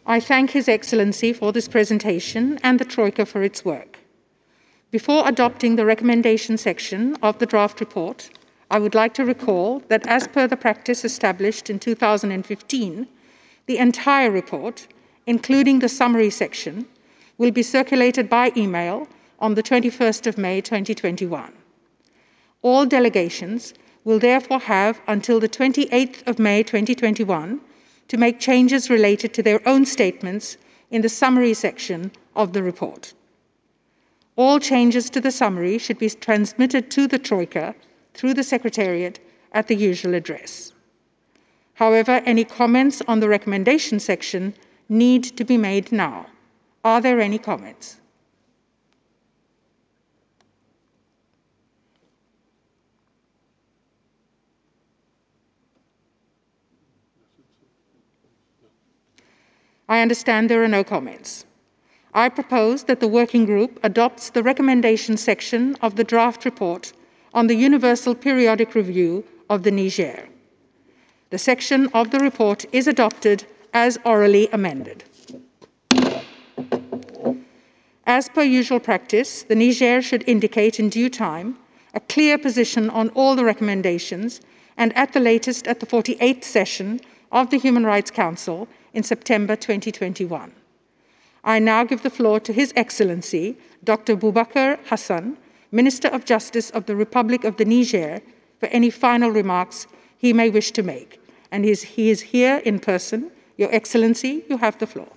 I thank His Excellency for this presentation and the Troika for its work. Before adopting the recommendation section of the draft report, I would like to recall that as per the practice established in 2015, the entire report, including the summary section, will be circulated by email on the 21st of May 2021. All delegations will therefore have until the 28th of May 2021 to make changes related to their own statements in the summary section of the report. All changes to the summary should be transmitted to the Troika through the Secretariat at the usual address. However, any comments on the recommendation section need to be made now. Are there any comments? I understand there are no comments. I propose that the working group adopts the recommendation section of the draft report on the Universal Periodic Review of the Niger. The section of the report is adopted as orally amended. As per usual practice, the Niger should indicate in due time a clear position on all the recommendations, and at the latest at the 48th session of the Human Rights Council in September 2021. I now give the floor to His Excellency, Dr. Boubacar Hassan, Minister of Justice of the Republic of the Niger, for any final remarks he may wish to make. And he is here in person. Your Excellency, you have the floor.